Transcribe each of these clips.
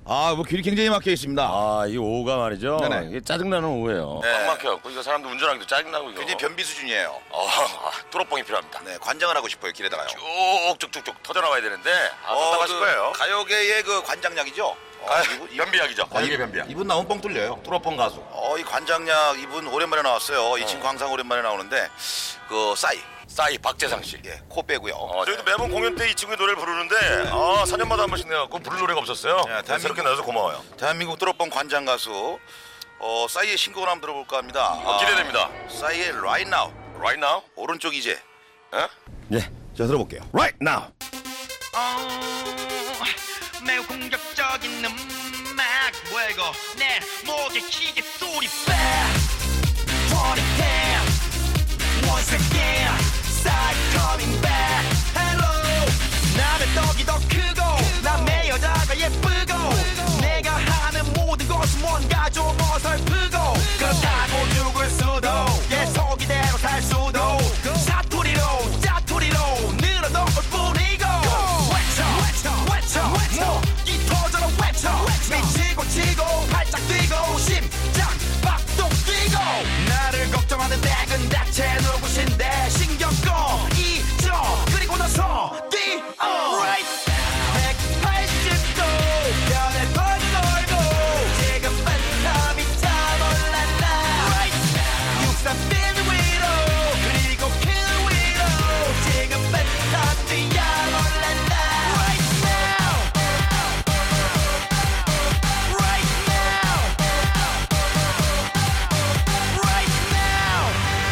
뭐 길이 굉장히 막혀 있습니다. 이 오후가 말이죠. 네네. 이게 짜증나는 오후예요. 네. 꽉 막혀갖고 이거 사람들 운전하기도 짜증나고 이거. 굉장히 변비 수준이에요. 뚜러뻥이 필요합니다. 네, 관장을 하고 싶어요 길에다가요. 쭉쭉쭉쭉 터져나와야 되는데 답답하실 거예요. 가요계의 그 관장약이죠. 변비약이죠. 가요계 변비약. 이분 나오면 뻥 뚫려요. 뚜러뻥 가수. 이 관장약 이분 오랜만에 나왔어요. 이 친구 항상 오랜만에 나오는데 그 싸이 박재상 씨. 예, 코 빼고요. 저희도 매번 공연 때 이 친구의 노래를 부르는데 4년마다 한 번씩 내갖고 부를 노래가 없었어요. 네, 새롭게 나와서 고마워요. 대한민국 뚜러뻥 관장 가수 싸이의 신곡을 한번 들어볼까 합니다. 기대됩니다. 싸이의 Right Now. Right now? 오른쪽 이제. 네, 자 들어볼게요. Right now. 매우 공격적인 음악 뭐야 이거 내 목에 기계 소리 빡 Party down Once again Side coming back Hello 남의 떡이 더 크고 남의 여자가 예쁘고 내가 하는 모든 것은 뭔가 좀 어설프고 그렇다고 죽을 수도 계속 이대로 살 수도 사투리로 짜투리로 늘어놓을 뿐이고 외쳐 목이 터져라 외쳐 미치고 치고 팔짝 뛰고 심장 박동 뛰고 나를 걱정하는 댁은 대체 누구신데 신경 꺼 잊어 그리고 나서 뛰어 right 180도 변해 버린 얼굴 지금 반함이 다 몰랐나 right 63빌 위로 그리고 그 위로 지금 반함 뛰어 몰랐나 right now right now right now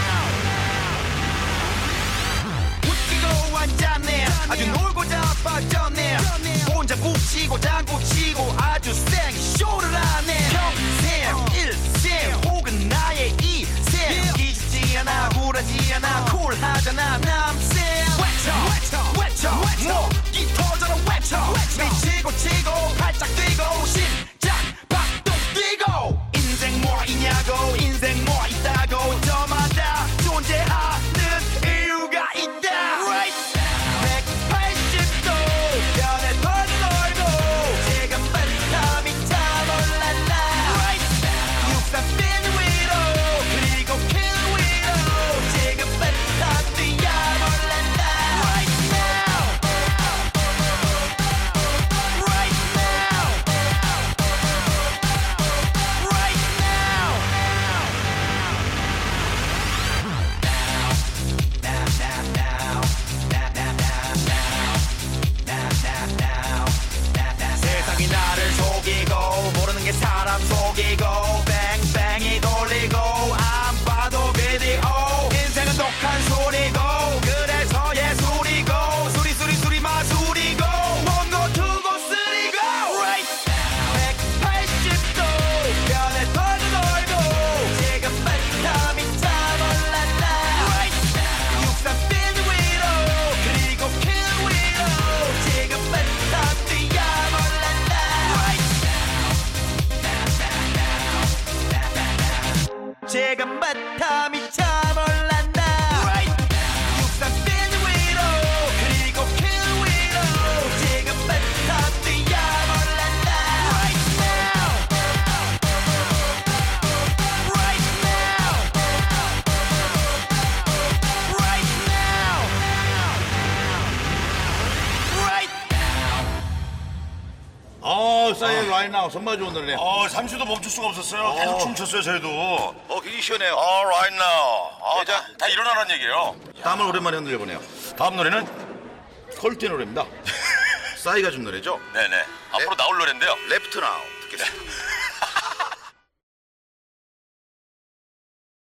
웃기고 앉았네 아주 놀고 자빠졌네 혼자 북치고 당구치고 아주 생쇼를 하네 평생 일생 혹은 나의 이생 기죽지 않아 굴하지 않아 쿨하잖아 남생 외쳐 목이 터져라 외쳐 미치고 치고 팔짝 뛰고 심장 박동 뛰고 인생 뭐 있냐고 인생 뭐 있다고 저마다 존재하는 이유가 있다 right 180도 변해 버린 얼굴 지금 반함이 다 몰랐나 right 63빌 위로 그리고 그 위로 지금 반함 뛰어 몰랐나 right now right now right now 세상이 나를 속이고 모르는 게 사람 속이고 뺑뺑이 돌리고 안 봐도 비디오 인생은 독한 소리고 그래서 예술이고 수리 마술이고 원고 두고 쓰리고 right 180도 변해 터진 얼굴 지금 반함이 다 몰랐나 right 63빌 위로 그리고 그 위로 지금 반함 뛰어 몰랐나 right 지금 반함이 다 몰랐나 right 63빌 위로 그리고 그 위로 지금 반함 뛰어 몰랐나 right now right now right now right 싸이의 Right now 정말 좋은 노래네. 잠시도 멈출 수가 없었어요. 계속 춤췄어요, 저희도. 굉장히 시원해요. Right now. 대장. 다 일어나라는 얘기예요. 땀을 오랜만에 흔들려보네요. 다음 노래는? 컬트의 노래입니다. 싸이가 준 노래죠. 네네. 앞으로 나올 노래인데요. 레프트 나우 듣겠습니다.